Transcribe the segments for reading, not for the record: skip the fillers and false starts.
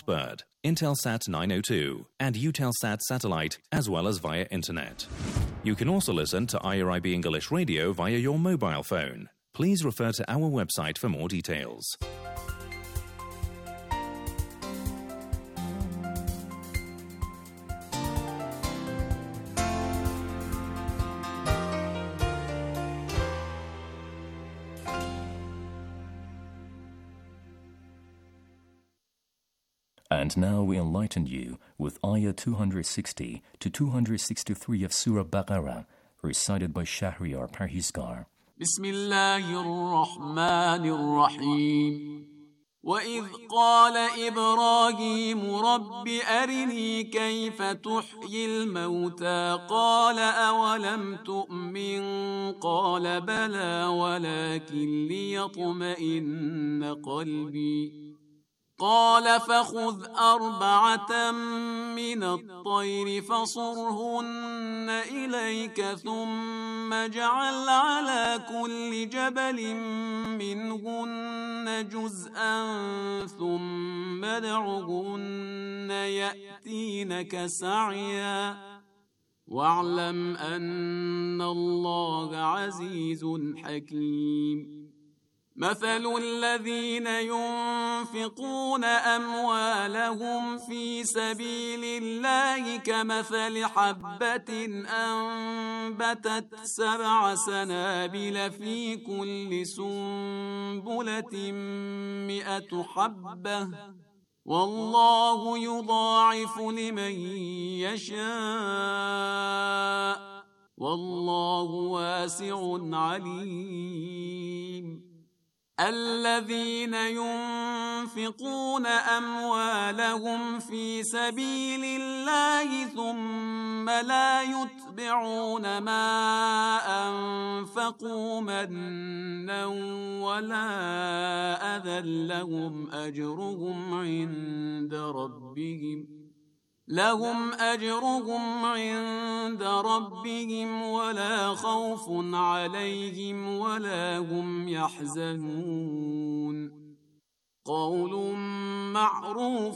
Bird, Intelsat 902, and Eutelsat satellite, as well as via internet. You can also listen to IRIB English Radio via your mobile phone. Please refer to our website for more details. And now we enlighten you with Ayah 260 to 263 of Surah Baqarah, recited by Shahriar Parhizgar. Bismillahirrahmanirrahim. وَإِذْ قَالَ إِبْرَاهِيمُ رَبِّ أَرِنِي كَيْفَ تُحْيِي الْمَوْتَى قَالَ أَوَلَمْ تُؤْمِنْ قَالَ بَلَى وَلَكِنْ لِيَطْمَئِنَّ قَلْبِي قال فخذ 4 من الطير فصرهن إليك ثم اجعل على كل جبل منهن جزءا ثم ادعهن يأتينك سعيا واعلم أن الله عزيز حكيم مثل الذين ينفقون أموالهم في سبيل الله كمثل حبة أنبتت 7 سنابل في كل سنبلة 100 حبة والله يضاعف لمن يشاء والله واسع عليم الذين ينفقون أموالهم في سبيل الله ثم لا يتبعون ما أنفقوا منا ولا أذى لهم أجرهم عند ربهم ولا خوف عليهم ولا هم يحزنون قول معروف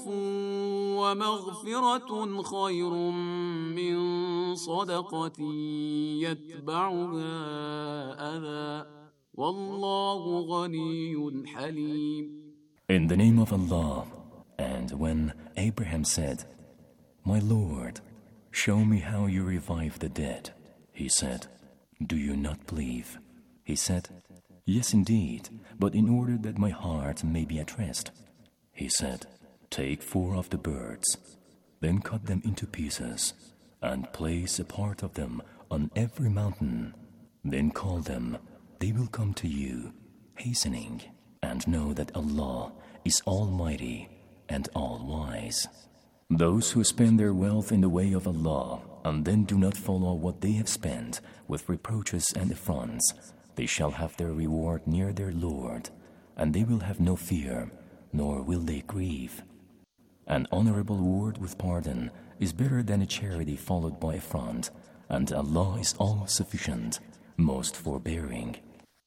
ومغفرة خير من صدقة يتبعها أذى والله غني حليم. In the name of Allah, and when Abraham said, My Lord, show me how you revive the dead. He said, Do you not believe? He said, Yes, indeed, but in order that my heart may be at rest. He said, Take 4 of the birds, then cut them into pieces, and place a part of them on every mountain. Then call them, they will come to you, hastening, and know that Allah is Almighty and All-Wise. Those who spend their wealth in the way of Allah and then do not follow what they have spent with reproaches and affronts, they shall have their reward near their Lord, and they will have no fear, nor will they grieve. An honorable word with pardon is better than a charity followed by affront, and Allah is all-sufficient, most forbearing.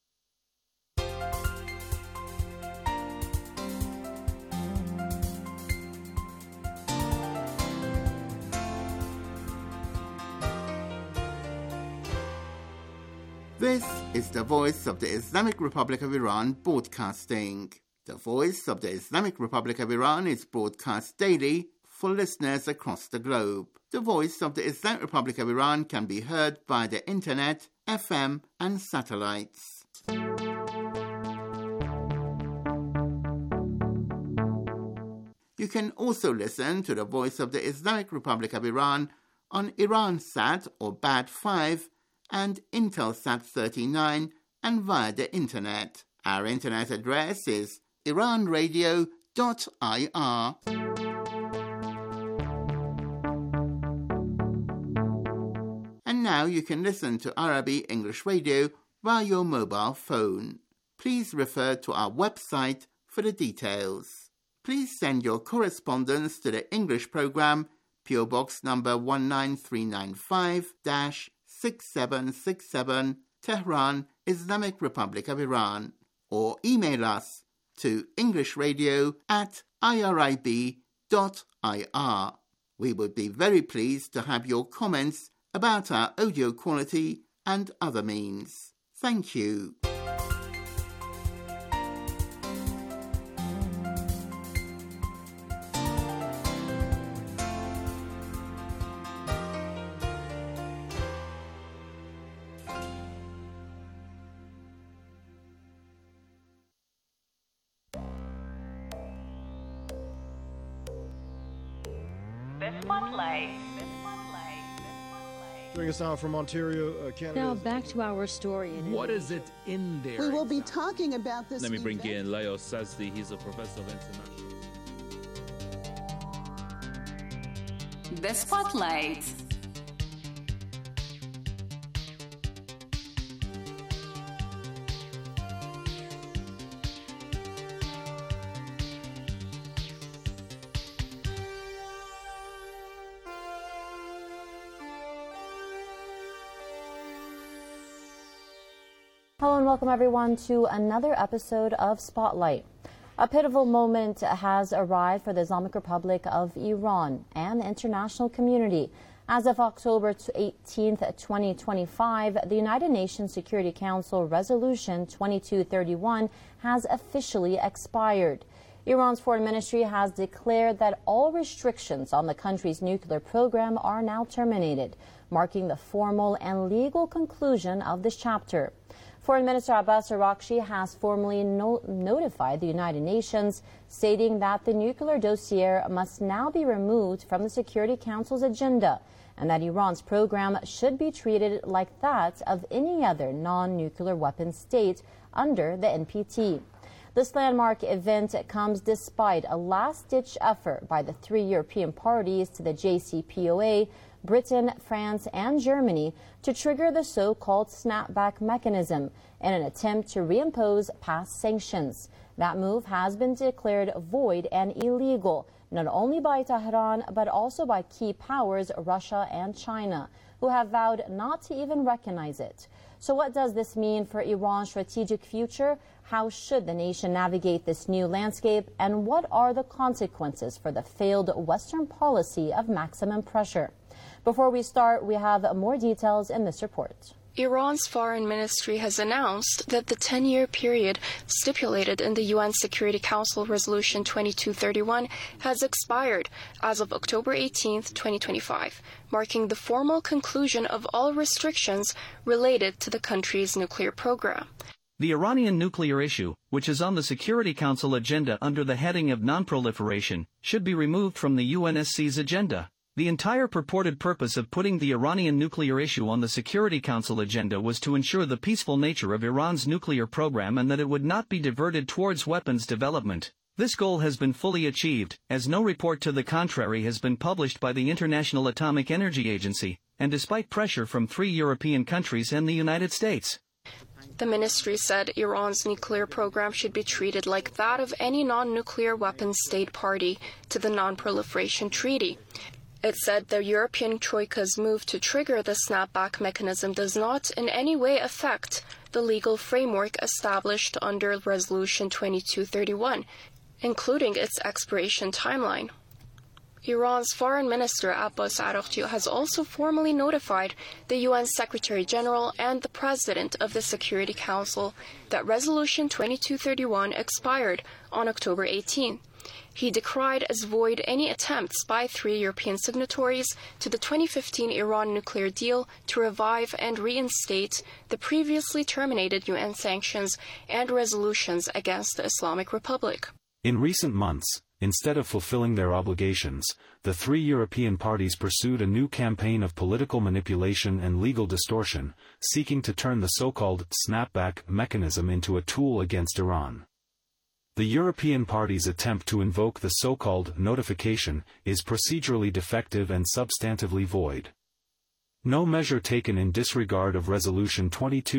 This is the Voice of the Islamic Republic of Iran broadcasting. The Voice of the Islamic Republic of Iran is broadcast daily for listeners across the globe. The Voice of the Islamic Republic of Iran can be heard via the internet, FM and satellites. You can also listen to the Voice of the Islamic Republic of Iran on Iransat or Bad 5 and Intelsat 39 and via the internet. Our internet address is iranradio.ir. And now you can listen to Arabic English Radio via your mobile phone. Please refer to our website for the details. Please send your correspondence to the English program, PO Box number 19395-6767, Tehran, Islamic Republic of Iran, or email us to englishradio@irib.ir. We would be very pleased to have your comments about our audio quality and other means. Thank you. Joining us now from Ontario, Canada. Now back to our story. What is it in there? We will be talking about this. Let me bring in Leo Sazdi. He's a professor of international. The Spotlight. Hello and welcome everyone to another episode of Spotlight. A pivotal moment has arrived for the Islamic Republic of Iran and the international community. As of October 18, 2025, the United Nations Security Council Resolution 2231 has officially expired. Iran's foreign ministry has declared that all restrictions on the country's nuclear program are now terminated, marking the formal and legal conclusion of this chapter. Foreign Minister Abbas Araghchi has formally notified the United Nations, stating that the nuclear dossier must now be removed from the Security Council's agenda and that Iran's program should be treated like that of any other non-nuclear weapon state under the NPT. This landmark event comes despite a last-ditch effort by the three European parties to the JCPOA, Britain, France, and Germany to trigger the so-called snapback mechanism in an attempt to reimpose past sanctions. That move has been declared void and illegal, not only by Tehran, but also by key powers Russia and China, who have vowed not to even recognize it. So what does this mean for Iran's strategic future? How should the nation navigate this new landscape? And what are the consequences for the failed Western policy of maximum pressure? Before we start, we have more details in this report. Iran's foreign ministry has announced that the 10-year period stipulated in the UN Security Council Resolution 2231 has expired as of October 18, 2025, marking the formal conclusion of all restrictions related to the country's nuclear program. The Iranian nuclear issue, which is on the Security Council agenda under the heading of non-proliferation, should be removed from the UNSC's agenda. The entire purported purpose of putting the Iranian nuclear issue on the Security Council agenda was to ensure the peaceful nature of Iran's nuclear program and that it would not be diverted towards weapons development. This goal has been fully achieved, as no report to the contrary has been published by the International Atomic Energy Agency, and despite pressure from 3 European countries and the United States. The ministry said Iran's nuclear program should be treated like that of any non-nuclear weapons state party to the Non-Proliferation Treaty. It said the European Troika's move to trigger the snapback mechanism does not in any way affect the legal framework established under Resolution 2231, including its expiration timeline. Iran's Foreign Minister Abbas Araghchi has also formally notified the UN Secretary-General and the President of the Security Council that Resolution 2231 expired on October 18. He decried as void any attempts by 3 European signatories to the 2015 Iran nuclear deal to revive and reinstate the previously terminated UN sanctions and resolutions against the Islamic Republic. In recent months, instead of fulfilling their obligations, the 3 European parties pursued a new campaign of political manipulation and legal distortion, seeking to turn the so-called snapback mechanism into a tool against Iran. The European parties' attempt to invoke the so-called notification is procedurally defective and substantively void. No measure taken in disregard of Resolution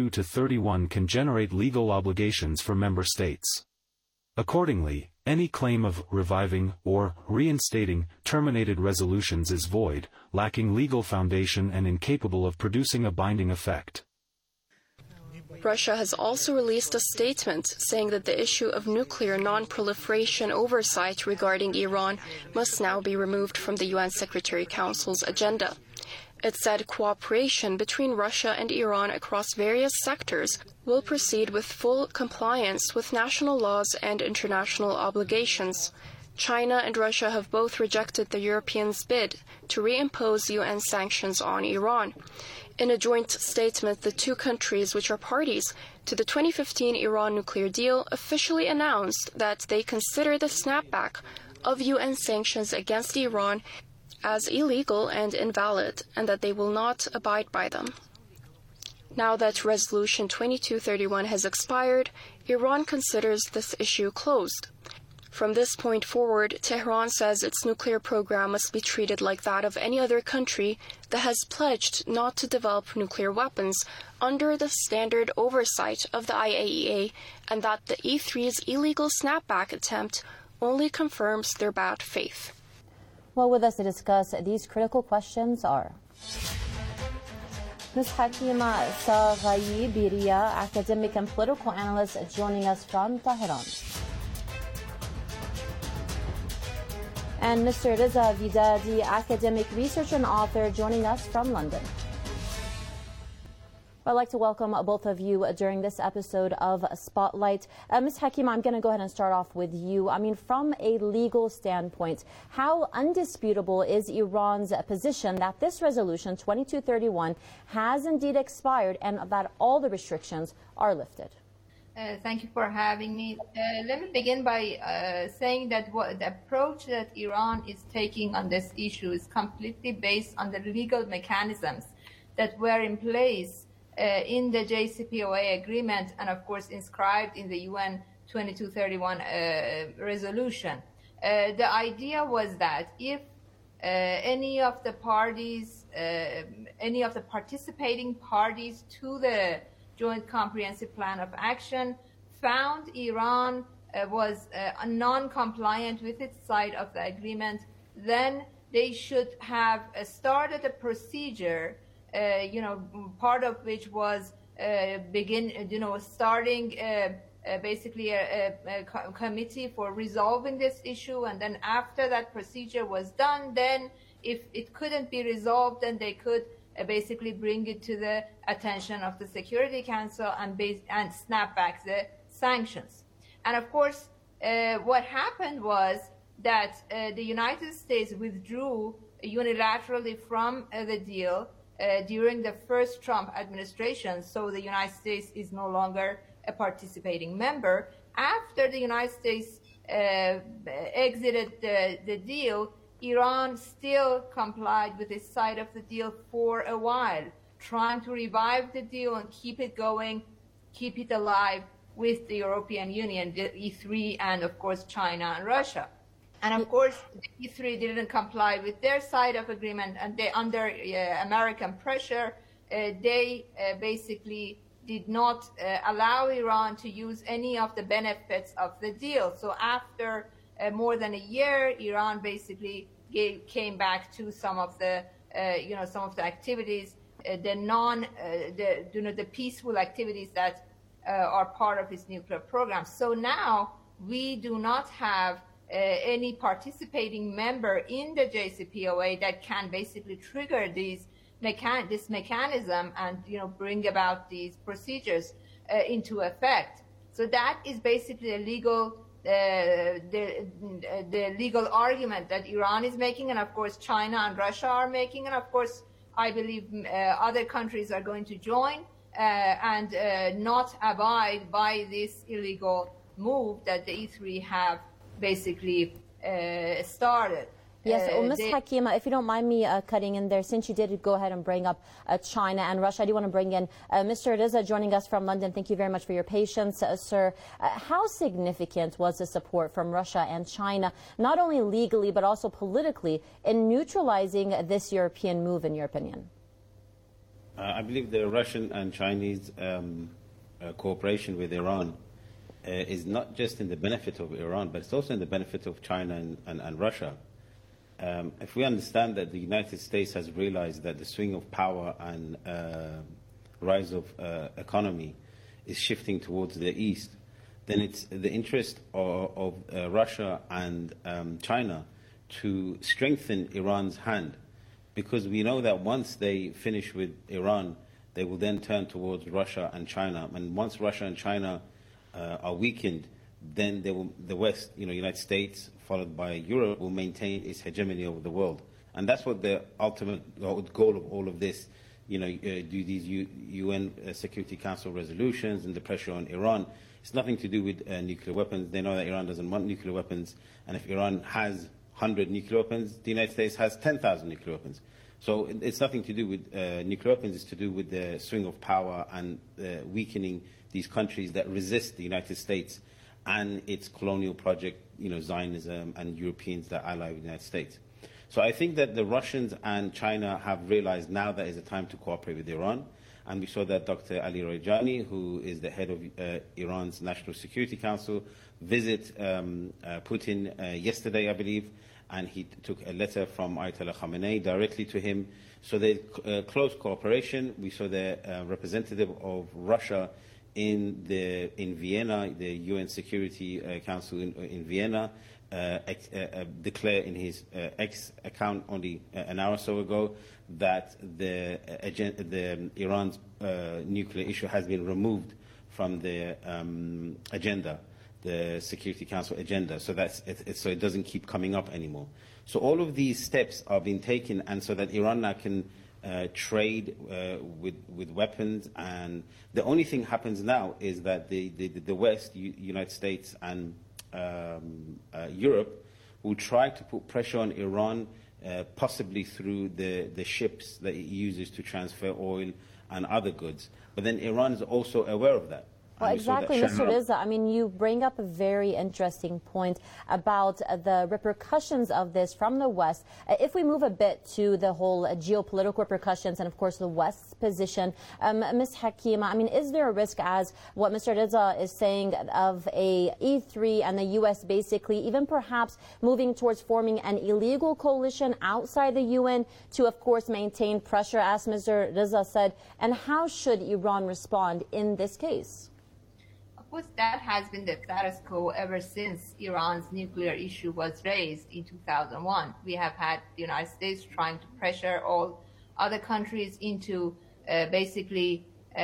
2231 can generate legal obligations for member states. Accordingly, any claim of reviving or reinstating terminated resolutions is void, lacking legal foundation and incapable of producing a binding effect. Russia has also released a statement saying that the issue of nuclear non-proliferation oversight regarding Iran must now be removed from the UN Secretary Council's agenda. It said cooperation between Russia and Iran across various sectors will proceed with full compliance with national laws and international obligations. China and Russia have both rejected the Europeans' bid to reimpose UN sanctions on Iran. In a joint statement, the two countries, which are parties to the 2015 Iran nuclear deal, officially announced that they consider the snapback of UN sanctions against Iran as illegal and invalid, and that they will not abide by them. Now that Resolution 2231 has expired, Iran considers this issue closed. From this point forward, Tehran says its nuclear program must be treated like that of any other country that has pledged not to develop nuclear weapons under the standard oversight of the IAEA, and that the E3's illegal snapback attempt only confirms their bad faith. Well, with us to discuss these critical questions are Ms. Hakima Saghayi Biria, academic and political analyst, joining us from Tehran. And Mr. Reza Vidadi, academic researcher and author, joining us from London. I'd like to welcome both of you during this episode of Spotlight. Ms. Hakima, I'm going to go ahead and start off with you. I mean, from a legal standpoint, how undisputable is Iran's position that this resolution, 2231, has indeed expired and that all the restrictions are lifted? Thank you for having me. Let me begin by saying that the approach that Iran is taking on this issue is completely based on the legal mechanisms that were in place in the JCPOA agreement and, of course, inscribed in the UN 2231 resolution. The idea was that if any of the parties, any of the participating parties to the Joint Comprehensive Plan of Action found Iran was non-compliant with its side of the agreement, then they should have started a procedure, part of which was starting basically a committee for resolving this issue. And then after that procedure was done, then if it couldn't be resolved, then they could basically bring it to the attention of the Security Council and snap back the sanctions. And of course, what happened was that the United States withdrew unilaterally from the deal during the first Trump administration, so the United States is no longer a participating member. After the United States exited the deal, Iran still complied with its side of the deal for a while, trying to revive the deal and keep it going, keep it alive with the European Union, the E3, and of course China and Russia. And of course, the E3 didn't comply with their side of agreement, and they, under American pressure, they basically did not allow Iran to use any of the benefits of the deal. So after more than a year, Iran basically came back to some of the activities, the peaceful activities that are part of its nuclear program. So now we do not have any participating member in the JCPOA that can basically trigger this mechanism and bring about these procedures into effect. So that is basically a legal the legal argument that Iran is making, and of course China and Russia are making, and of course I believe other countries are going to join and not abide by this illegal move that the E3 have basically started. Yes, Ms. Hakima, if you don't mind me cutting in there, since you did go ahead and bring up China and Russia, I do want to bring in Mr. Reza joining us from London. Thank you very much for your patience, sir. How significant was the support from Russia and China, not only legally but also politically, in neutralizing this European move, in your opinion? I believe the Russian and Chinese cooperation with Iran is not just in the benefit of Iran, but it's also in the benefit of China and Russia. If we understand that the United States has realized that the swing of power and rise of economy is shifting towards the east, then it's the interest of Russia and China to strengthen Iran's hand, because we know that once they finish with Iran, they will then turn towards Russia and China. And once Russia and China are weakened, then the West, United States, followed by Europe, will maintain its hegemony over the world. And that's what the ultimate goal of all of this, do these UN Security Council resolutions and the pressure on Iran. It's nothing to do with nuclear weapons. They know that Iran doesn't want nuclear weapons. And if Iran has 100 nuclear weapons, the United States has 10,000 nuclear weapons. So it's nothing to do with nuclear weapons. It's to do with the swing of power and weakening these countries that resist the United States and its colonial project, Zionism, and Europeans that ally with the United States. So I think that the Russians and China have realized now that is a time to cooperate with Iran. And we saw that Dr. Ali Rajani, who is the head of Iran's National Security Council, visit Putin yesterday, I believe, and he took a letter from Ayatollah Khamenei directly to him. So there's close cooperation. We saw the representative of Russia in Vienna, the UN Security Council in Vienna, declare in his X account only an hour or so ago that the Iran's nuclear issue has been removed from the agenda, the Security Council agenda, so so it doesn't keep coming up anymore. So all of these steps are being taken, and so that Iran now can trade with weapons. And the only thing happens now is that the West, United States and Europe, will try to put pressure on Iran, possibly through the ships that it uses to transfer oil and other goods. But then Iran is also aware of that. Well, exactly, Mr. Rizza. I mean, you bring up a very interesting point about the repercussions of this from the West. If we move a bit to the whole geopolitical repercussions and, of course, the West's position, Ms. Hakima, I mean, is there a risk, as what Mr. Rizza is saying, of a E3 and the U.S. basically even perhaps moving towards forming an illegal coalition outside the UN to, of course, maintain pressure, as Mr. Rizza said? And how should Iran respond in this case? Of course, that has been the status quo ever since Iran's nuclear issue was raised in 2001. We have had the United States trying to pressure all other countries into basically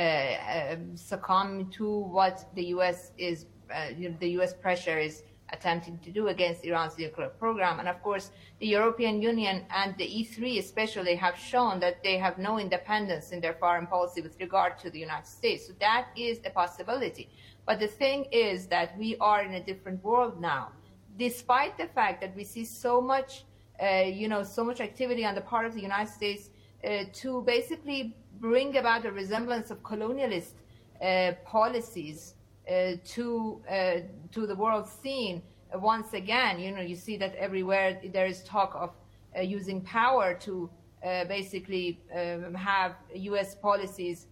succumb to what the U.S. is, the U.S. pressure is attempting to do against Iran's nuclear program. And of course, the European Union and the E3 especially have shown that they have no independence in their foreign policy with regard to the United States. So that is a possibility. But the thing is that we are in a different world now. Despite the fact that we see so much, so much activity on the part of the United States to basically bring about a resemblance of colonialist policies to the world scene. Once again, you see that everywhere there is talk of using power to basically have U.S. policies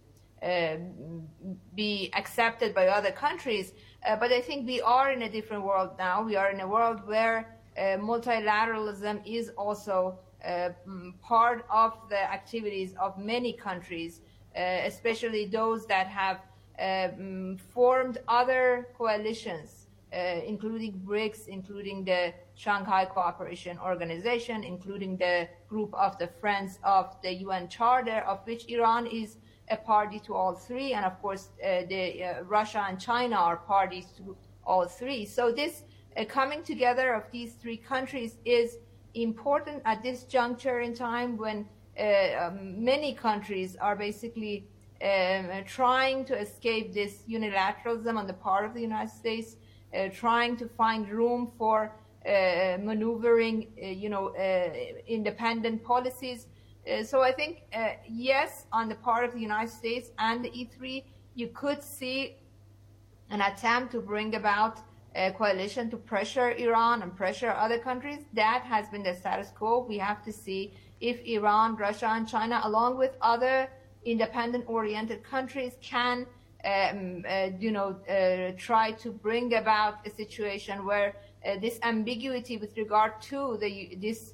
be accepted by other countries. But I think we are in a different world now. We are in a world where multilateralism is also part of the activities of many countries, especially those that have formed other coalitions, including BRICS, including the Shanghai Cooperation Organization, including the group of the Friends of the UN Charter, of which Iran is a party to all three, and of course Russia and China are parties to all three. So this coming together of these three countries is important at this juncture in time when many countries are basically trying to escape this unilateralism on the part of the United States, trying to find room for maneuvering, independent policies. So I think, yes, on the part of the United States and the E3, you could see an attempt to bring about a coalition to pressure Iran and pressure other countries. That has been the status quo. We have to see if Iran, Russia, and China, along with other independent-oriented countries, can try to bring about a situation where this ambiguity with regard to this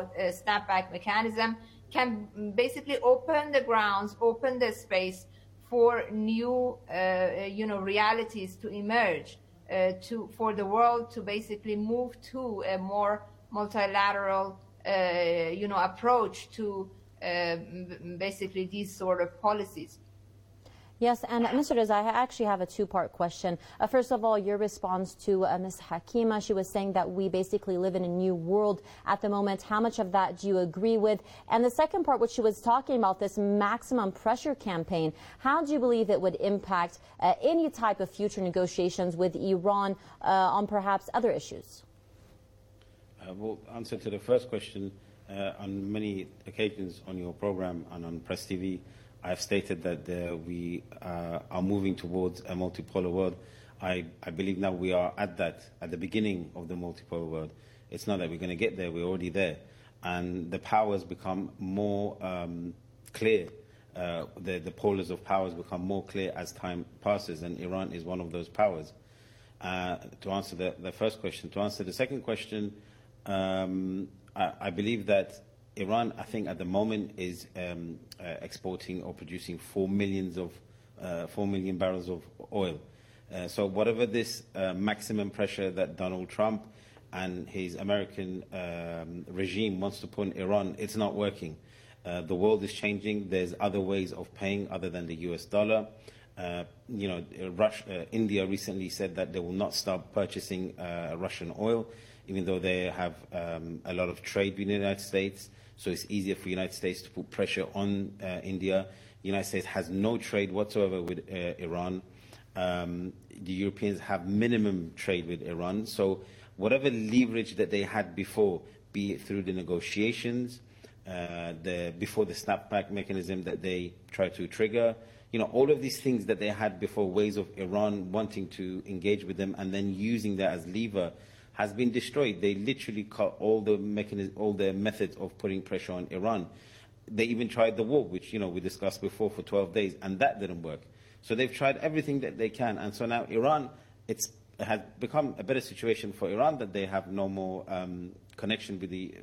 snapback mechanism can basically open the grounds, open the space for new, realities to emerge, for the world to basically move to a more multilateral, approach to basically these sort of policies. Yes, and Mr. Reza, I actually have a two-part question. First of all, your response to Ms. Hakima, she was saying that we basically live in a new world at the moment. How much of that do you agree with? And the second part, what she was talking about, this maximum pressure campaign, how do you believe it would impact any type of future negotiations with Iran on perhaps other issues? Well, answer to the first question, on many occasions on your program and on Press TV, I've stated that we are moving towards a multipolar world. I believe now we are at the beginning of the multipolar world. It's not that we're going to get there, we're already there. And the powers become more clear. The polars of powers become more clear as time passes, and Iran is one of those powers. To answer the first question. To answer the second question, I believe that Iran, I think, at the moment is exporting or producing 4 million barrels of oil. So whatever this maximum pressure that Donald Trump and his American regime wants to put on Iran, it's not working. The world is changing. There's other ways of paying other than the US dollar. India recently said that they will not start purchasing Russian oil, even though they have a lot of trade with the United States. So it's easier for the United States to put pressure on India. The United States has no trade whatsoever with Iran. The Europeans have minimum trade with Iran. So whatever leverage that they had before, be it through the negotiations, before the snapback mechanism that they tried to trigger, all of these things that they had before, ways of Iran wanting to engage with them and then using that as lever, has been destroyed. They literally cut all the methods of putting pressure on Iran. They even tried the war, which we discussed before, for 12 days, and that didn't work. So they've tried everything that they can, and so now Iran, it has become a better situation for Iran that they have no more connection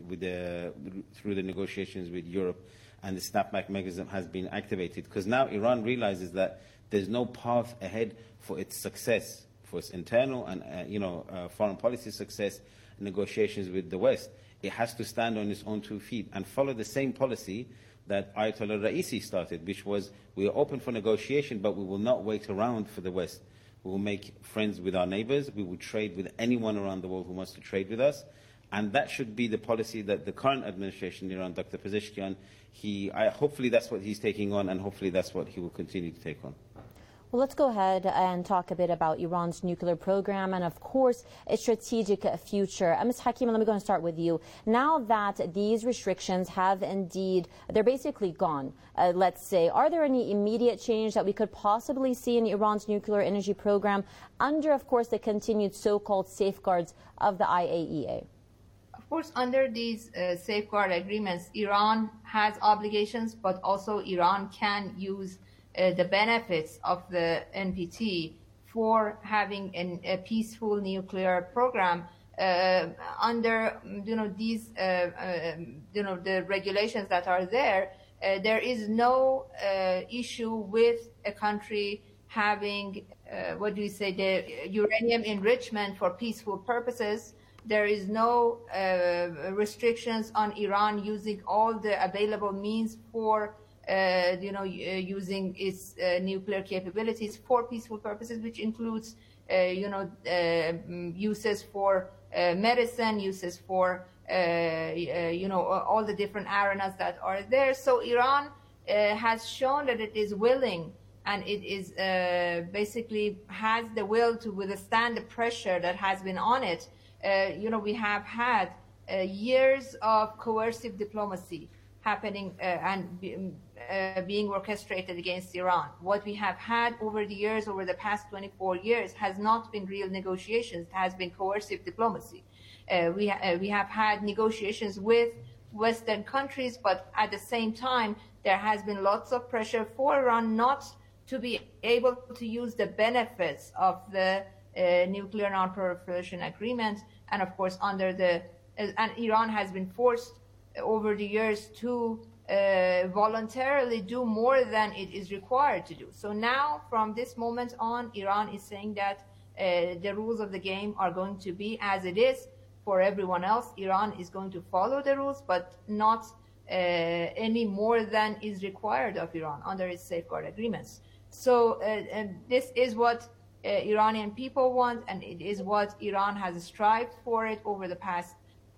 through the negotiations with Europe, and the snapback mechanism has been activated, because now Iran realizes that there's no path ahead for its success, for its internal and foreign policy success, negotiations with the West. It has to stand on its own 2 feet and follow the same policy that Ayatollah Raisi started, which was, we are open for negotiation, but we will not wait around for the West. We will make friends with our neighbors. We will trade with anyone around the world who wants to trade with us. And that should be the policy that the current administration in Iran, Dr. Pezeshkian, hopefully that's what he's taking on, and hopefully that's what he will continue to take on. Well, let's go ahead and talk a bit about Iran's nuclear program and, of course, its strategic future. Ms. Hakima, let me go and start with you. Now that these restrictions have indeed, they're basically gone, let's say, are there any immediate change that we could possibly see in Iran's nuclear energy program under, of course, the continued so-called safeguards of the IAEA? Of course, under these safeguard agreements, Iran has obligations, but also Iran can use the benefits of the NPT for having a peaceful nuclear program under these the regulations that are there. There is no issue with a country having the uranium enrichment for peaceful purposes. There is no restrictions on Iran using all the available means for using its nuclear capabilities for peaceful purposes, which includes, uses for medicine, uses for, all the different arenas that are there. So Iran has shown that it is willing, and it is basically has the will to withstand the pressure that has been on it. We have had years of coercive diplomacy happening and being orchestrated against Iran. What we have had over the years, over the past 24 years, has not been real negotiations. It has been coercive diplomacy. We have had negotiations with Western countries, but at the same time, there has been lots of pressure for Iran not to be able to use the benefits of the nuclear non-proliferation agreement. And of course, and Iran has been forced over the years to voluntarily do more than it is required to do. So now, from this moment on, Iran is saying that the rules of the game are going to be as it is for everyone else. Iran is going to follow the rules, but not any more than is required of Iran under its safeguard agreements. So this is what Iranian people want, and it is what Iran has strived for it over the past,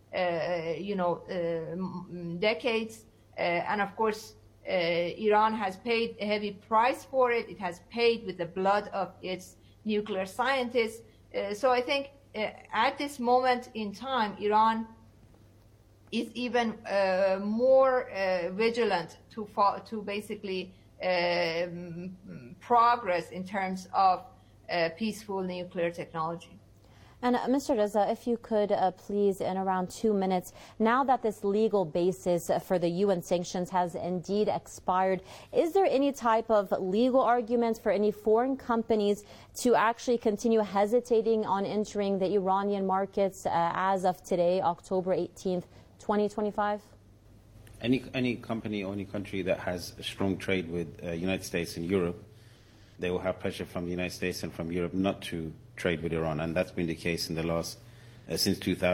decades. And of course, Iran has paid a heavy price for it. It has paid with the blood of its nuclear scientists. So I think at this moment in time, Iran is even more vigilant to basically progress in terms of peaceful nuclear technology. And Mr. Reza, if you could please, in around 2 minutes, now that this legal basis for the UN sanctions has indeed expired, is there any type of legal argument for any foreign companies to actually continue hesitating on entering the Iranian markets as of today, October 18th, 2025? Any company or any country that has a strong trade with the United States and Europe, they will have pressure from the United States and from Europe not to trade with Iran, and that's been the case in the last since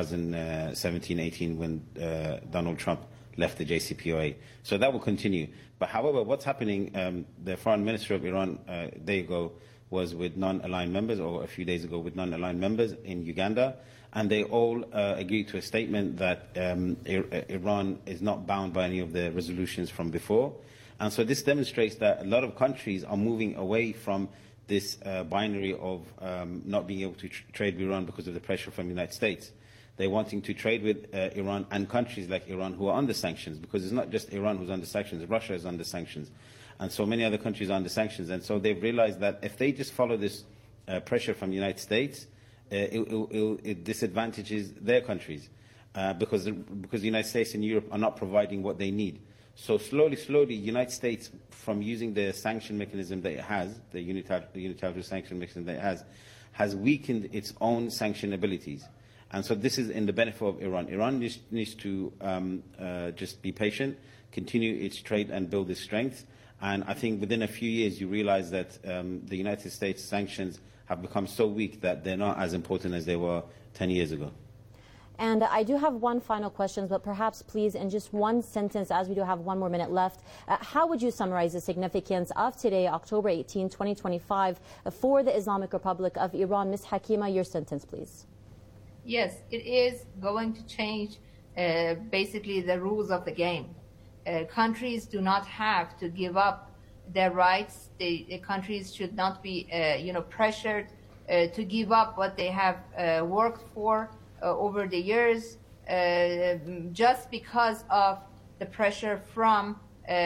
2017-18 when Donald Trump left the JCPOA. So that will continue. But however, what's happening? The foreign minister of Iran a day ago was with non-aligned members, or a few days ago with non-aligned members in Uganda, and they all agreed to a statement that Iran is not bound by any of the resolutions from before. And so this demonstrates that a lot of countries are moving away from this binary of not being able to trade with Iran because of the pressure from the United States. They're wanting to trade with Iran and countries like Iran who are under sanctions, because it's not just Iran who's under sanctions, Russia is under sanctions. And so many other countries are under sanctions. And so they've realized that if they just follow this pressure from the United States, it disadvantages their countries because the United States and Europe are not providing what they need. So slowly, the United States, from using the sanction mechanism that it has, the unilateral sanction mechanism that it has weakened its own sanction abilities. And so this is in the benefit of Iran. Iran needs to just be patient, continue its trade and build its strength. And I think within a few years you realize that the United States sanctions have become so weak that they're not as important as they were 10 years ago. And I do have one final question, but perhaps please in just one sentence, as we do have 1 more minute left, how would you summarize the significance of today, October 18, 2025, for the Islamic Republic of Iran? Ms. Hakima, your sentence, please. Yes, it is going to change basically the rules of the game. Countries do not have to give up their rights. The countries should not be pressured to give up what they have worked for over the years, just because of the pressure from,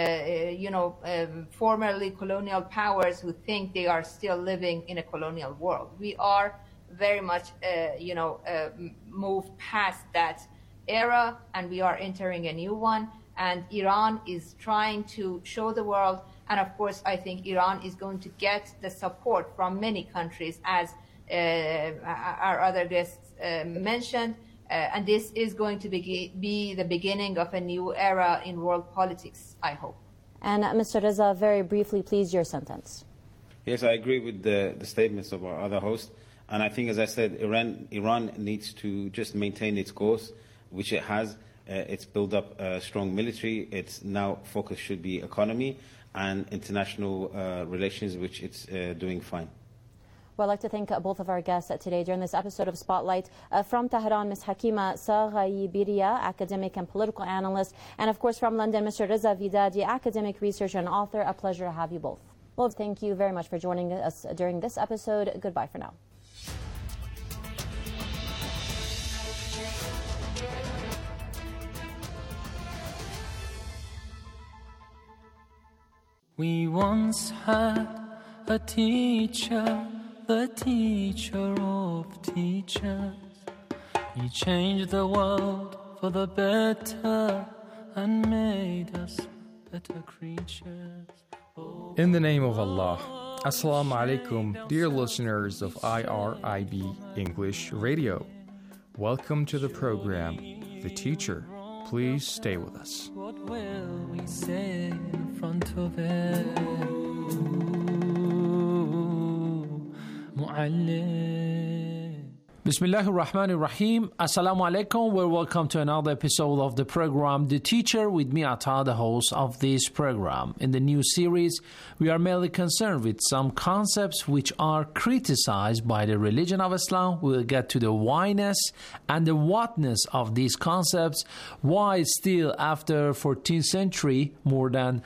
formerly colonial powers who think they are still living in a colonial world. We are very much, moved past that era, and we are entering a new one. And Iran is trying to show the world, and of course, I think Iran is going to get the support from many countries, as our other guests mentioned, and this is going to be the beginning of a new era in world politics, I hope. And Mr. Reza, very briefly, please, your sentence. Yes, I agree with the statements of our other host, and I think, as I said, Iran needs to just maintain its course, which it has. It's built up a strong military. Its now focus should be economy and international relations, which it's doing fine. Well, I'd like to thank both of our guests today during this episode of Spotlight. From Tehran, Ms. Hakima Saghayibiriya, academic and political analyst, and of course from London, Mr. Reza Vidadi, academic researcher and author. A pleasure to have you both. Well, thank you very much for joining us during this episode. Goodbye for now. We once had a teacher, the teacher of teachers. He changed the world for the better and made us better creatures. In the name of Allah, Assalamu alaikum, dear listeners of IRIB English Radio. Welcome to the program, The Teacher. Please stay with us. What will we say in front of it? Bismillahir Rahmanir Rahim. Assalamu alaikum. We're welcome to another episode of the program The Teacher with me, Ata, the host of this program. In the new series, we are mainly concerned with some concepts which are criticized by the religion of Islam. We'll get to the whyness and the whatness of these concepts. Why still after 14th century, more than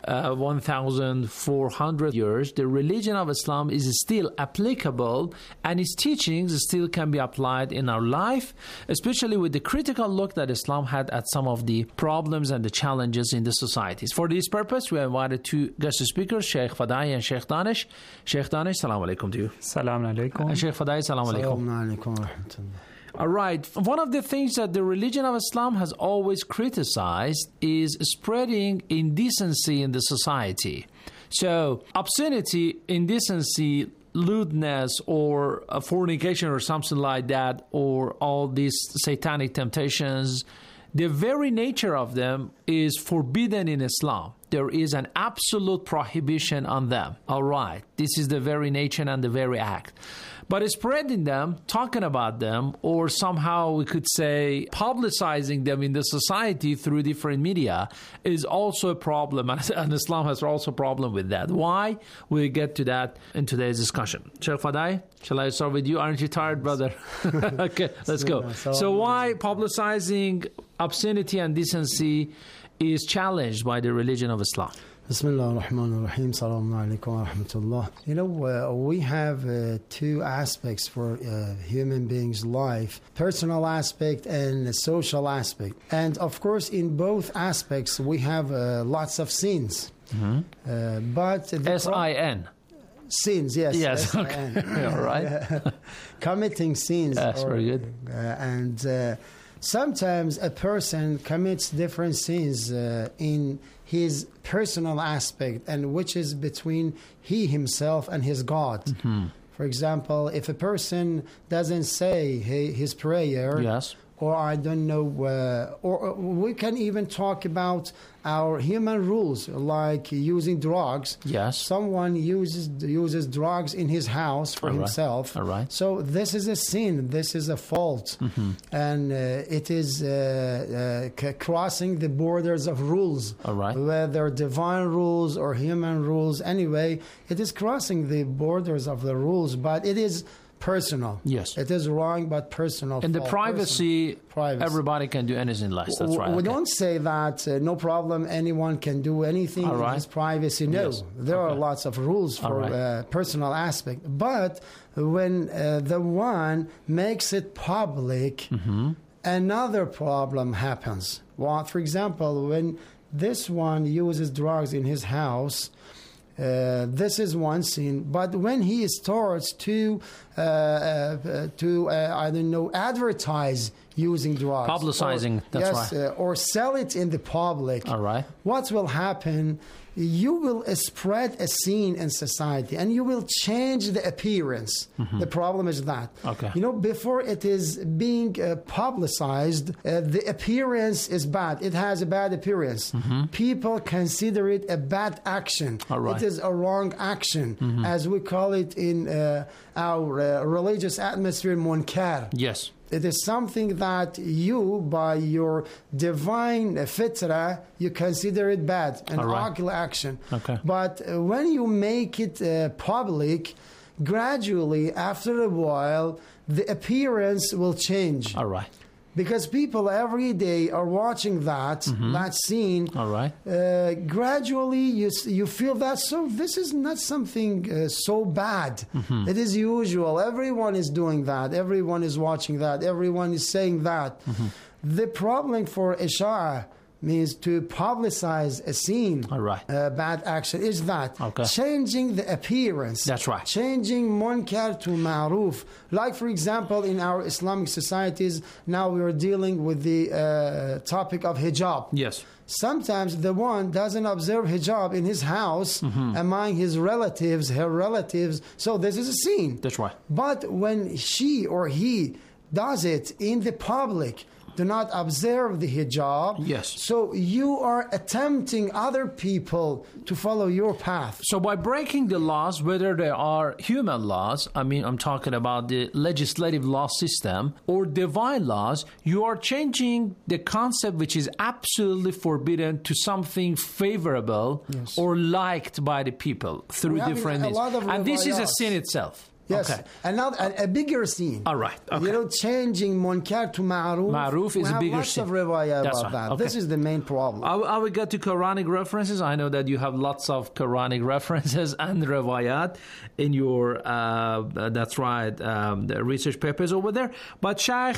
1,400 years, the religion of Islam is still applicable and its teachings still can be applied in our life, especially with the critical look that Islam had at some of the problems and the challenges in the societies. For this purpose, we invited two guest speakers, Sheikh Fadai and Sheikh Danish. Sheikh Danish, salam alaikum to you. Salam alaikum. And Sheikh Fadai, salam alaikum. Salam alaikum wa rahmatullah. All right. One of the things that the religion of Islam has always criticized is spreading indecency in the society. So, obscenity, indecency, lewdness or fornication or something like that, or all these satanic temptations, the very nature of them is forbidden in Islam. There is an absolute prohibition on them. All right. This is the very nature and the very act. But spreading them, talking about them, or somehow we could say publicizing them in the society through different media is also a problem. And Islam has also a problem with that. Why? We'll get to that in today's discussion. Sheikh Fadai, shall I start with you? Aren't you tired, brother? Okay, let's go. So why publicizing obscenity and decency is challenged by the religion of Islam? Bismillah ar-Rahman ar-Rahim. Salaam alaikum wa rahmatullah. You know, we have two aspects for human beings' life, personal aspect and the social aspect. And of course, in both aspects, we have lots of sins. Mm-hmm. But S-I-N. Sins, yes. Yes, okay. All right. Committing sins. That's very good. And sometimes a person commits different sins in his personal aspect, and which is between he himself and his God. Mm-hmm. For example, if a person doesn't say his prayer, yes, or I don't know, or we can even talk about our human rules, like using drugs. Yes. Someone uses drugs in his house for himself. All right. So this is a sin. This is a fault. Mm-hmm. And it is crossing the borders of rules. All right. Whether divine rules or human rules. Anyway, it is crossing the borders of the rules, but it is personal. Yes. It is wrong, but personal. In the privacy, everybody can do anything less. That's right. We don't say that no problem, anyone can do anything in his privacy. No. Yes. There are lots of rules for personal aspect. But when the one makes it public, mm-hmm, another problem happens. Well, for example, when this one uses drugs in his house, this is one sin, but when he starts to I don't know, advertise using drugs, publicizing, or sell it in the public, all right, what will happen? You will spread a scene in society, and you will change the appearance. Mm-hmm. The problem is that, you know, before it is being publicized, the appearance is bad. It has a bad appearance. Mm-hmm. People consider it a bad action. All right. It is a wrong action, mm-hmm, as we call it in our religious atmosphere, munkar. Yes. It is something that you, by your divine fitrah, you consider it bad, an ugly action. Okay. But when you make it public, gradually, after a while, the appearance will change. All right. Because people every day are watching that, mm-hmm, that scene. All right. Gradually, you feel that, so this is not something so bad. Mm-hmm. It is usual. Everyone is doing that. Everyone is watching that. Everyone is saying that. Mm-hmm. The problem for Isha'ah means to publicize a scene, bad action, is that changing the appearance. That's right. Changing munkar to ma'ruf. Like, for example, in our Islamic societies, now we are dealing with the topic of hijab. Yes. Sometimes the one doesn't observe hijab in his house, mm-hmm, among his relatives, her relatives. So this is a sin. That's right. But when she or he does it in the public, do not observe the hijab. Yes. So you are attempting other people to follow your path. So by breaking the laws, whether they are human laws, I mean, I'm talking about the legislative law system, or divine laws, you are changing the concept which is absolutely forbidden to something favorable or liked by the people through different means. And this is a sin itself. Yes, okay. A bigger sin. All right. Okay. You know, changing munkar to ma'ruf. Ma'ruf is a bigger sin. Lots of riwayah about that. Okay. This is the main problem. I will get to Quranic references. I know that you have lots of Quranic references and riwayat in your, that's right, the research papers over there. But Sheikh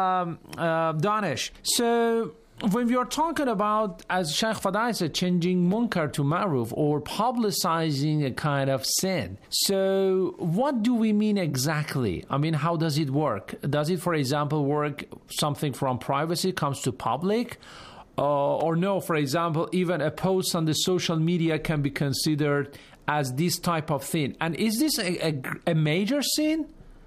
Danish, so when we are talking about, as Sheikh Fadai said, changing munkar to ma'ruf or publicizing a kind of sin, so what do we mean exactly? I mean, how does it work? Does it, for example, work something from privacy comes to public? Or no, for example, even a post on the social media can be considered as this type of thing? And is this a major sin?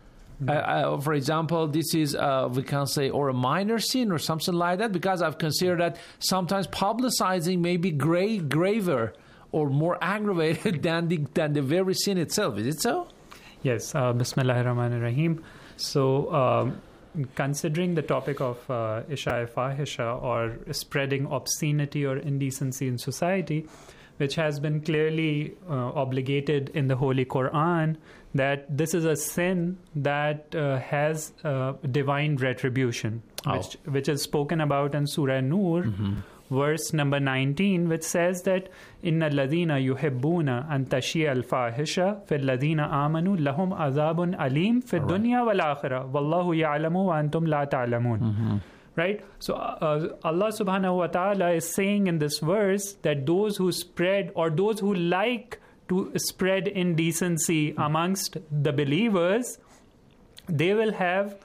For example, this is, we can say, or a minor sin or something like that, because I've considered that sometimes publicizing may be graver or more aggravated than the very sin itself. Is it so? Yes. Bismillahirrahmanirrahim. So, considering the topic of Isha Fahisha, or spreading obscenity or indecency in society, which has been clearly obligated in the Holy Quran, that this is a sin that has divine retribution, which is spoken about in Surah Nur, verse number 19, which says that Inna alladhina yuhibbuna an tashia al-fahisha fil ladhina amanu lahum azabun alim fid dunya wal akhirah wallahu ya'lamu wa antum la ta'lamun. Right? So Allah subhanahu wa ta'ala is saying in this verse that those who spread, or those who like to spread indecency amongst the believers, they will have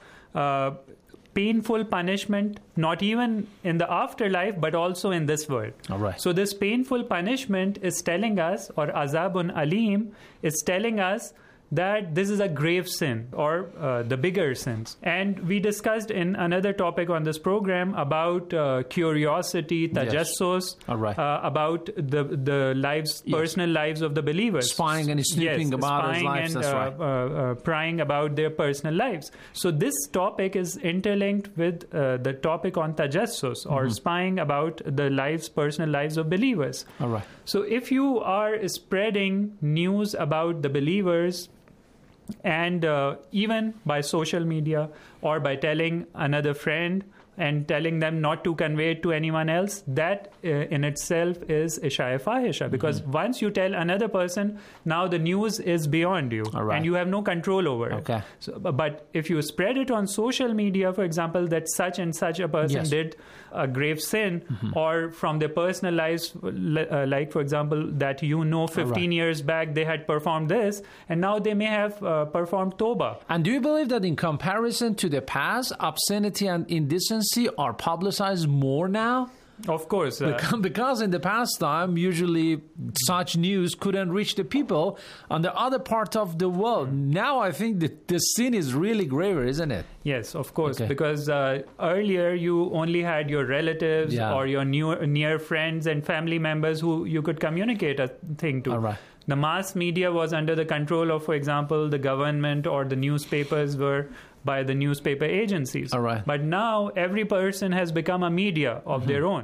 painful punishment, not even in the afterlife, but also in this world. All right. So this painful punishment is telling us, or azabun alim, is telling us that this is a grave sin, or the bigger sins. And we discussed in another topic on this program about curiosity, tajassus, about the lives, personal lives of the believers. Spying and snooping about their lives, and, that's right. Prying about their personal lives. So this topic is interlinked with the topic on tajassus, or spying about the lives, personal lives of believers. All right. So if you are spreading news about the believers, and even by social media, or by telling another friend and telling them not to convey it to anyone else, that in itself is Isha Fahisha. Because once you tell another person, now the news is beyond you, and you have no control over it. So, but if you spread it on social media, for example, that such and such a person did a grave sin, or from their personal lives, like for example, that 15 years back they had performed this, and now they may have performed Tawbah. And do you believe that in comparison to the past, obscenity and indecency are publicized more now? Of course. Because in the past time, usually such news couldn't reach the people on the other part of the world. Now I think that the sin is really graver, isn't it? Yes, of course. Because earlier you only had your relatives or your near friends and family members who you could communicate a thing to. All right. The mass media was under the control of, for example, the government, or the newspapers were by the newspaper agencies. All right. But now every person has become a media of their own.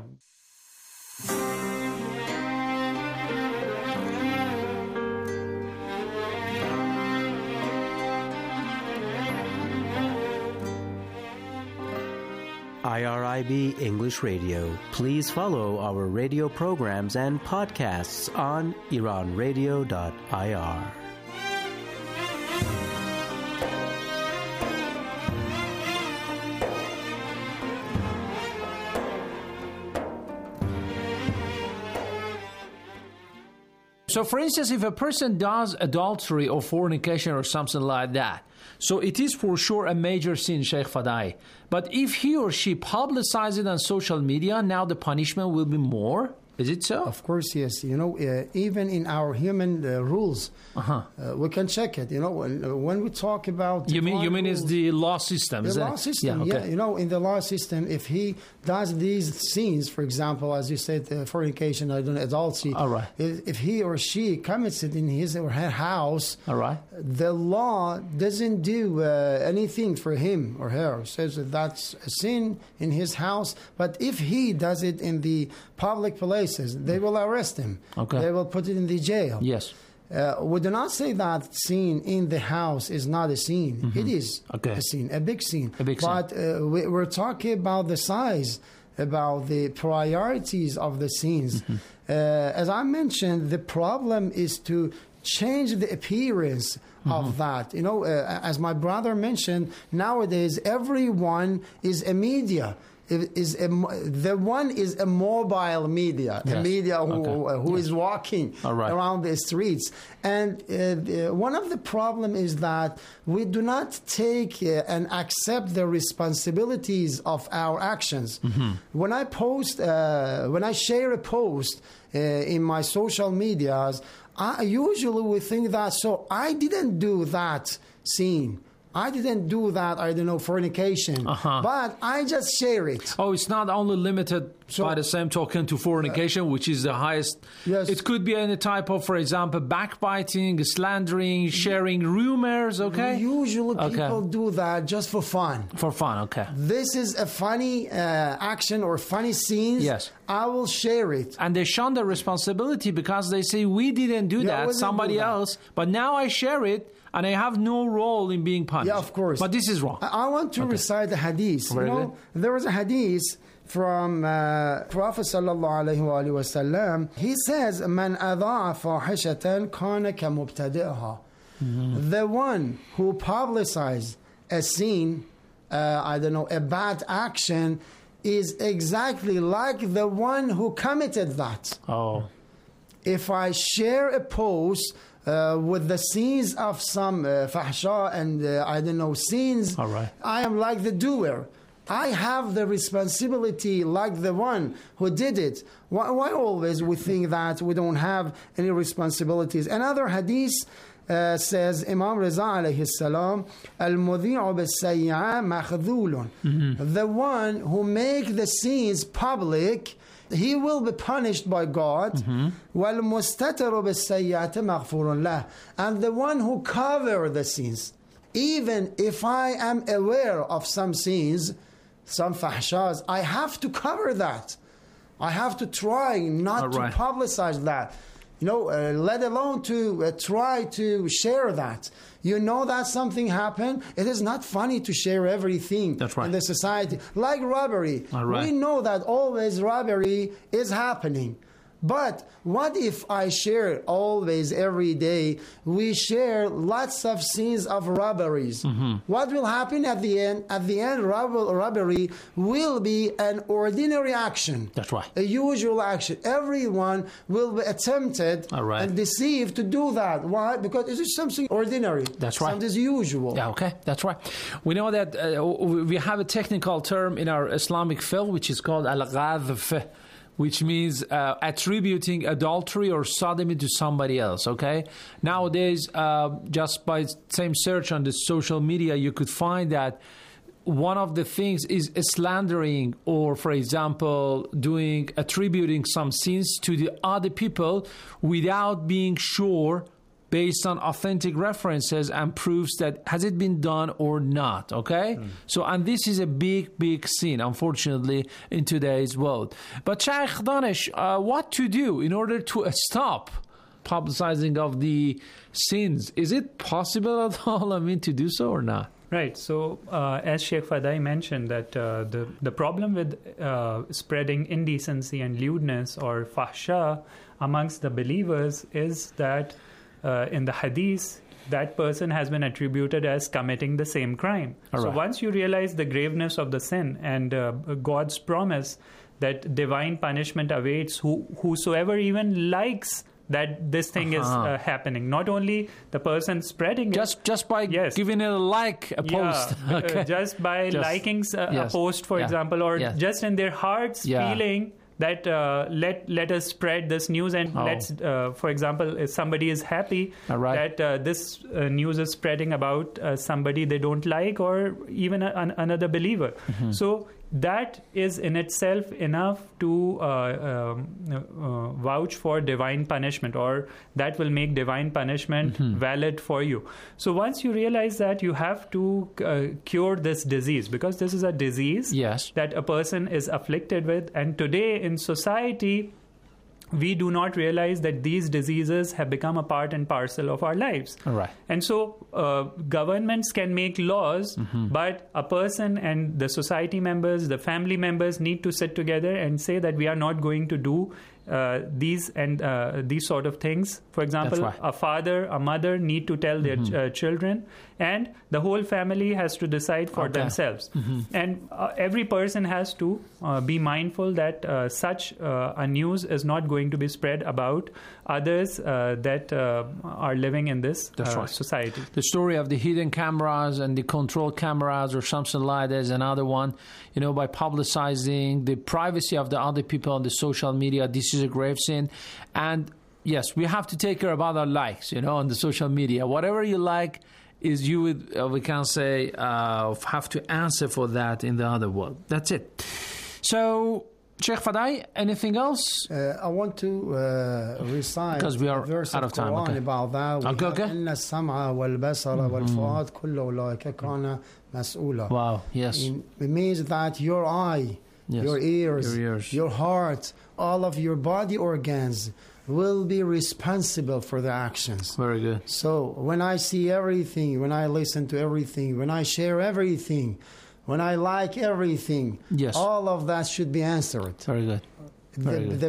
IRIB English Radio. Please follow our radio programs and podcasts on iranradio.ir. So, for instance, if a person does adultery or fornication or something like that, so it is for sure a major sin, Sheikh Fadai. But if he or she publicizes it on social media, now the punishment will be more? Is it so? Of course, yes. Even in our human rules, we can check it. When we talk about you mean rules, it's the law system? The law system, yeah. In the law system, if he does these sins, for example, as you said, fornication, adultery. All right. If he or she commits it in his or her house, all right, the law doesn't do anything for him or her. It says that's a sin in his house. But if he does it in the public places, they will arrest him. Okay. They will put it in the jail. Yes. We do not say that sin in the house is not a sin. Mm-hmm. It is a sin, a big sin. But we're talking about the size, about the priorities of the sins. Mm-hmm. As I mentioned, the problem is to change the appearance of that. As my brother mentioned, nowadays everyone is a media. The one is a mobile media, a media who is walking around the streets. And one of the problems is that we do not take and accept the responsibilities of our actions. Mm-hmm. When I share a post in my social medias, I usually would think that, so I didn't do that sin. I didn't do that, fornication. But I just share it. Oh, it's not only limited by the same token to fornication, which is the highest. Yes. It could be any type of, for example, backbiting, slandering, sharing rumors, okay? Usually people do that just for fun. For fun, okay. This is a funny action or funny scene. Yes. I will share it. And they shun the responsibility because they say, we didn't do that, somebody else. But now I share it. And I have no role in being punished. Yeah, of course. But this is wrong. I want to recite a hadith. There was a hadith from Prophet sallallahu alaihi wasallam. He says, "Man adha'a fahishatan kana kamubtadi'aha." The one who publicizes a sin, a bad action, is exactly like the one who committed that. Oh. If I share a post with the scenes of some fahsha and scenes, I am like the doer. I have the responsibility like the one who did it. Why always we think that we don't have any responsibilities? Another hadith says, Imam Reza alayhi salam, al-mudhi'u bis-sayyi'a makhdhulun. The one who make the scenes public, he will be punished by God. وَالْمُسْتَتِرُ بِالسَّيِّئَةِ مَغْفُورٌ لَهُ. And the one who cover the sins, even if I am aware of some sins, some fahshas, I have to cover that. I have to try not to publicize that. Let alone to try to share that. That something happened. It is not funny to share everything in the society. Like robbery. We know that always robbery is happening. But what if I share always, every day, we share lots of scenes of robberies? What will happen at the end? At the end, robbery will be an ordinary action. That's right. A usual action. Everyone will be tempted and deceived to do that. Why? Because it is something ordinary. That's right. Something usual. Yeah, okay. That's right. We know that we have a technical term in our Islamic fiqh which is called al-ghadhf, which means attributing adultery or sodomy to somebody else, okay? Nowadays, just by same search on the social media, you could find that one of the things is slandering or, for example, attributing some sins to the other people without being sure, based on authentic references and proofs that has it been done or not, okay? So, and this is a big, big sin, unfortunately, in today's world. But Shaykh Danish, what to do in order to stop publicizing of the sins? Is it possible at all, to do so or not? Right. So, as Sheikh Fadai mentioned, that the problem with spreading indecency and lewdness or fahsha amongst the believers is that in the hadith, that person has been attributed as committing the same crime. So once you realize the graveness of the sin and God's promise that divine punishment awaits whosoever even likes that this thing is happening, not only the person spreading it, just by giving it a post, just by liking a post, for example, or just in their hearts feeling that let us spread this news and let's, for example, if somebody is happy that this news is spreading about somebody they don't like or even another believer. So that is in itself enough to vouch for divine punishment, or that will make divine punishment valid for you. So once you realize that, you have to cure this disease, because this is a disease that a person is afflicted with. And today in society, we do not realize that these diseases have become a part and parcel of our lives. And so governments can make laws, but a person and the society members, the family members need to sit together and say that we are not going to do these sort of things. For example, a father, a mother need to tell their children, and the whole family has to decide for themselves. And every person has to be mindful that such a news is not going to be spread about others that are living in this society. The story of the hidden cameras and the control cameras or something like that is another one. By publicizing the privacy of the other people on the social media, this is a grave sin. And yes, we have to take care about our likes, on the social media. Whatever you like is you would, we can say, have to answer for that in the other world. That's it. So, Sheikh Fadai, anything else? I want to recite because we are verse out of time. Okay. About that. إن السمع والبصر والفؤاد كل أولئك كان مسؤولا. Wow, yes. It means that your eye, your ears, your heart, all of your body organs will be responsible for the actions. Very good. So when I see everything, when I listen to everything, when I share everything, when I like everything, all of that should be answered. Very good. The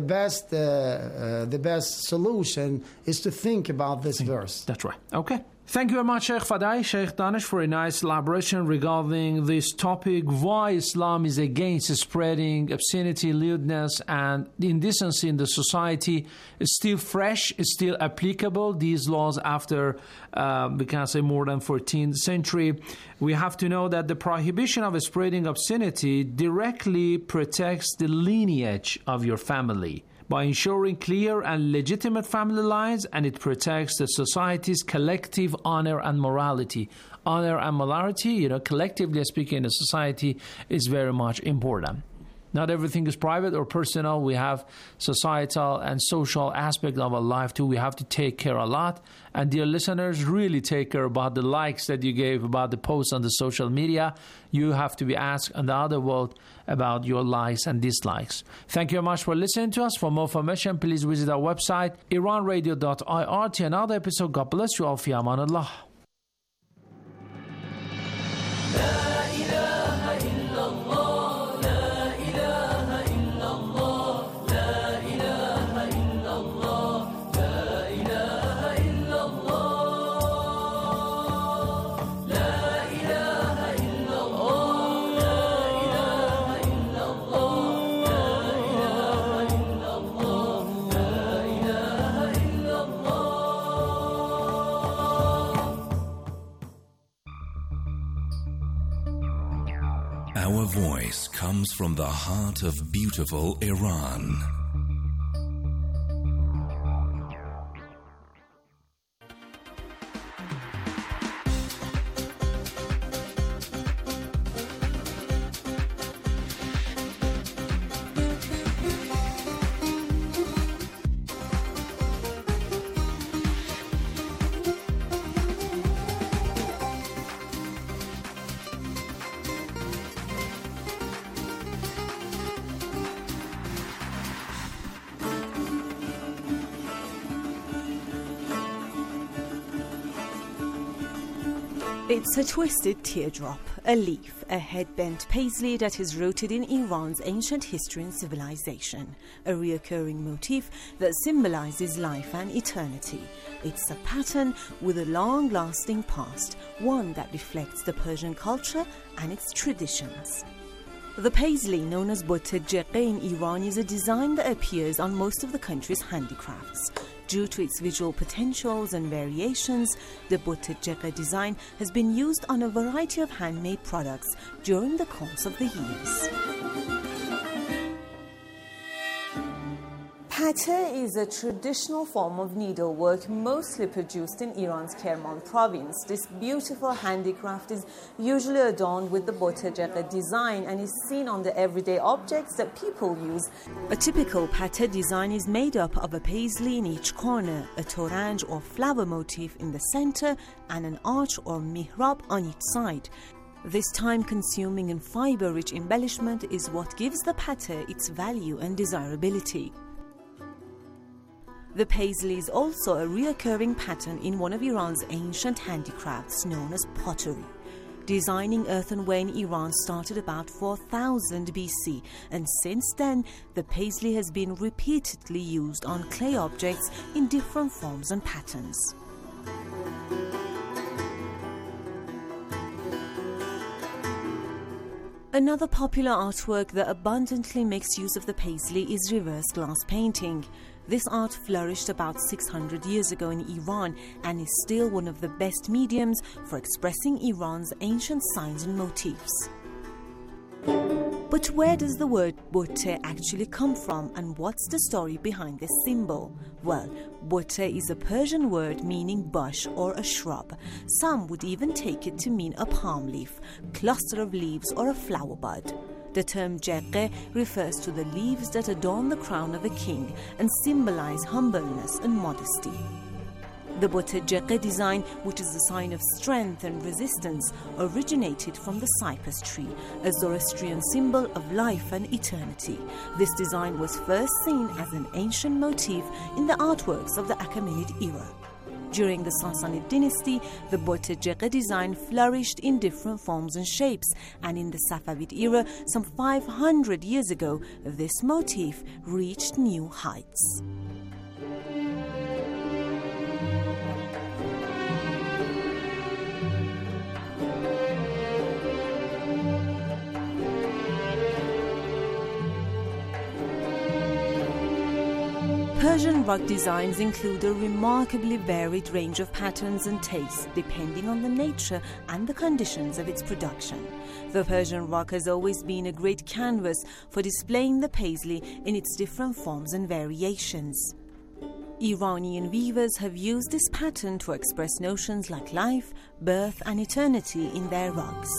best solution is to think about this verse. That's right. Okay. Thank you very much, Sheikh Fadai, Sheikh Danish, for a nice elaboration regarding this topic, why Islam is against spreading obscenity, lewdness, and indecency in the society. It's still fresh, it's still applicable, these laws after, we can say, more than 14th century. We have to know that the prohibition of spreading obscenity directly protects the lineage of your family by ensuring clear and legitimate family lines, and it protects the society's collective honor and morality. Honor and morality, collectively speaking, in a society is very much important. Not everything is private or personal. We have societal and social aspect of our life too. We have to take care a lot. And dear listeners, really take care about the likes that you gave, about the posts on the social media. You have to be asked in the other world about your likes and dislikes. Thank you very much for listening to us. For more information, please visit our website, iranradio.ir. To another episode. God bless you all. Fi amanullah. Our voice comes from the heart of beautiful Iran. It's a twisted teardrop, a leaf, a head-bent paisley that is rooted in Iran's ancient history and civilization, a reoccurring motif that symbolizes life and eternity. It's a pattern with a long-lasting past, one that reflects the Persian culture and its traditions. The paisley, known as bot-e-jeqe in Iran, is a design that appears on most of the country's handicrafts. Due to its visual potentials and variations, the bot-e-jeqe design has been used on a variety of handmade products during the course of the years. Pate is a traditional form of needlework mostly produced in Iran's Kerman province. This beautiful handicraft is usually adorned with the botejeqe design and is seen on the everyday objects that people use. A typical pate design is made up of a paisley in each corner, a torange or flower motif in the center, and an arch or mihrab on each side. This time-consuming and fiber-rich embellishment is what gives the pate its value and desirability. The paisley is also a recurring pattern in one of Iran's ancient handicrafts known as pottery. Designing earthenware in Iran started about 4000 BC, and since then, the paisley has been repeatedly used on clay objects in different forms and patterns. Another popular artwork that abundantly makes use of the paisley is reverse glass painting. This art flourished about 600 years ago in Iran and is still one of the best mediums for expressing Iran's ancient signs and motifs. But where does the word bote actually come from, and what's the story behind this symbol? Well, bote is a Persian word meaning bush or a shrub. Some would even take it to mean a palm leaf, cluster of leaves, or a flower bud. The term jeqe refers to the leaves that adorn the crown of a king and symbolize humbleness and modesty. The botejeqe design, which is a sign of strength and resistance, originated from the cypress tree, a Zoroastrian symbol of life and eternity. This design was first seen as an ancient motif in the artworks of the Achaemenid era. During the Sassanid dynasty, the botejeqe design flourished in different forms and shapes, and in the Safavid era, some 500 years ago, this motif reached new heights. Persian rug designs include a remarkably varied range of patterns and tastes, depending on the nature and the conditions of its production. The Persian rug has always been a great canvas for displaying the paisley in its different forms and variations. Iranian weavers have used this pattern to express notions like life, birth, and eternity in their rugs.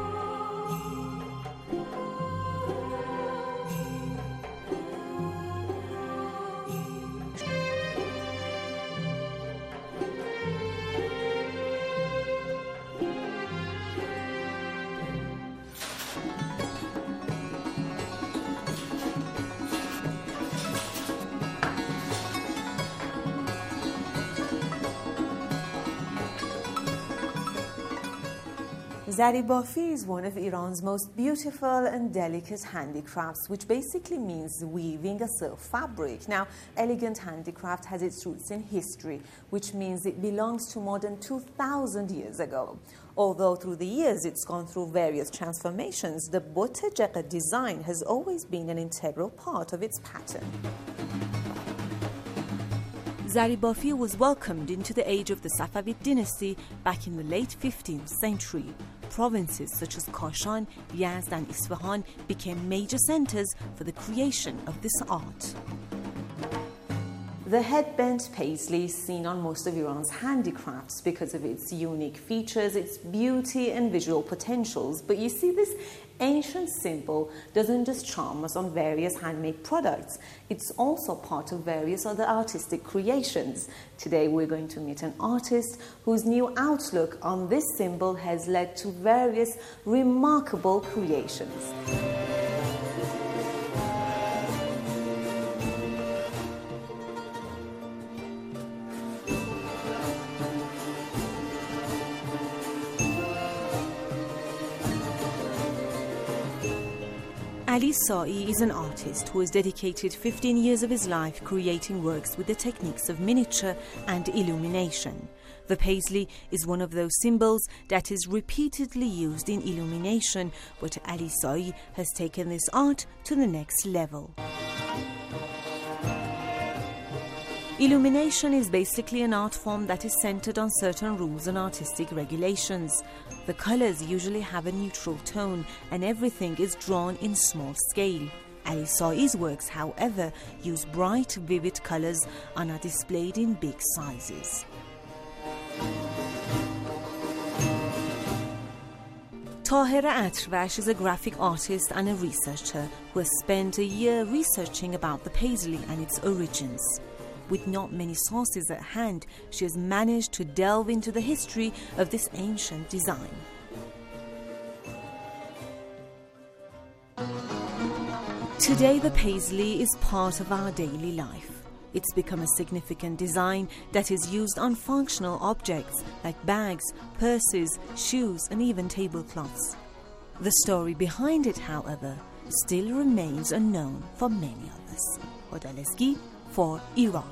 Zaribafi is one of Iran's most beautiful and delicate handicrafts, which basically means weaving a silk fabric. Now, elegant handicraft has its roots in history, which means it belongs to more than 2,000 years ago. Although through the years it's gone through various transformations, the botejeqe design has always been an integral part of its pattern. Zaribafi was welcomed into the age of the Safavid dynasty back in the late 15th century. Provinces such as Kashan, Yazd and Isfahan became major centers for the creation of this art. The headbent paisley is seen on most of Iran's handicrafts because of its unique features, its beauty and visual potentials. But you see, this ancient symbol doesn't just charm us on various handmade products. It's also part of various other artistic creations. Today we're going to meet an artist whose new outlook on this symbol has led to various remarkable creations. Ali Sa'i is an artist who has dedicated 15 years of his life creating works with the techniques of miniature and illumination. The paisley is one of those symbols that is repeatedly used in illumination, but Ali Sa'i has taken this art to the next level. Illumination is basically an art form that is centered on certain rules and artistic regulations. The colors usually have a neutral tone and everything is drawn in small scale. Ali Sai's works, however, use bright, vivid colors and are displayed in big sizes. Tahira Atrash is a graphic artist and a researcher who has spent a year researching about the paisley and its origins. With not many sources at hand, she has managed to delve into the history of this ancient design. Today, the paisley is part of our daily life. It's become a significant design that is used on functional objects like bags, purses, shoes, and even tablecloths. The story behind it, however, still remains unknown for many of us. Hodaleski for Iran.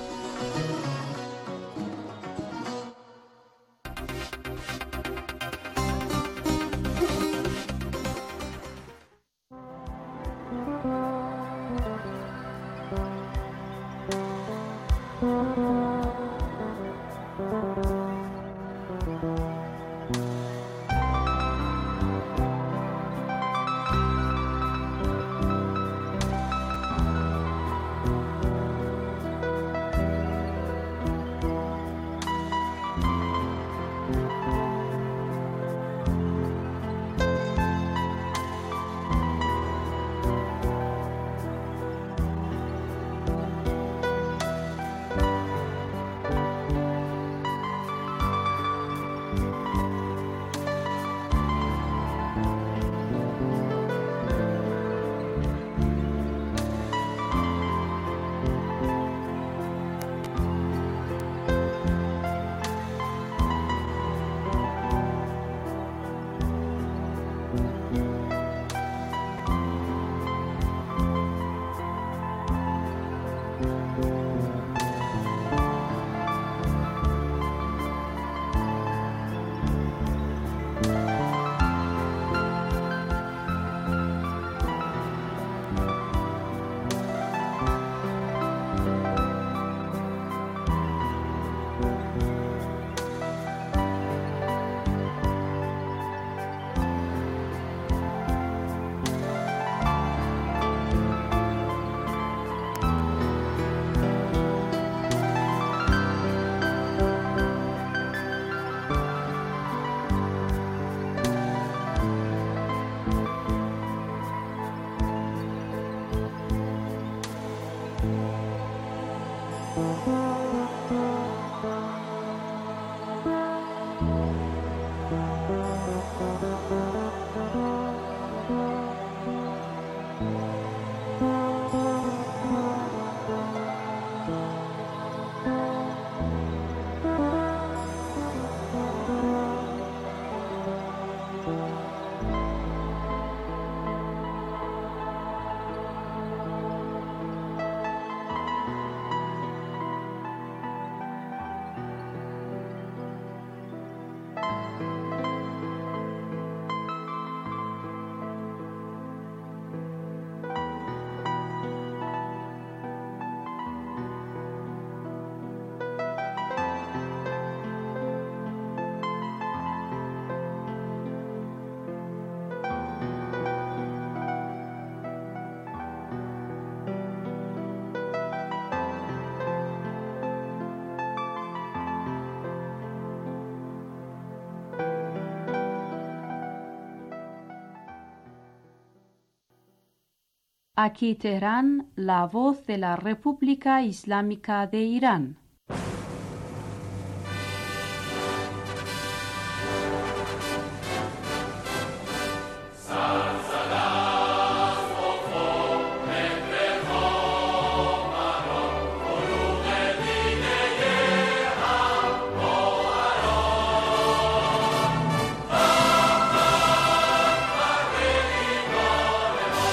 Aquí Teherán, la voz de la República Islámica de Irán.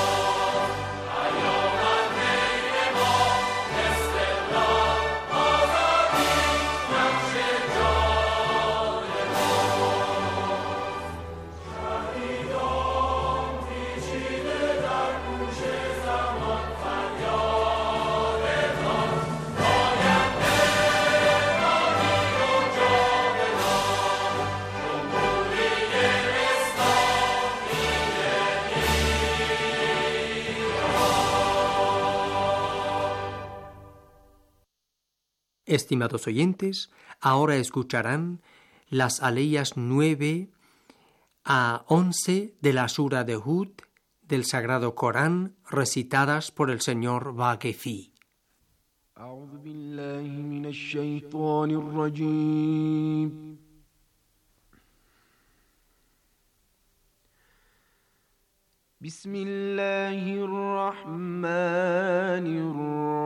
Oh Estimados oyentes, ahora escucharán las aleyas 9 a 11 de la Sura de Hud del Sagrado Corán, recitadas por el señor Baghefi. أعوذ بالله من الشيطان الرجيم بسم الله الرحمن الرحيم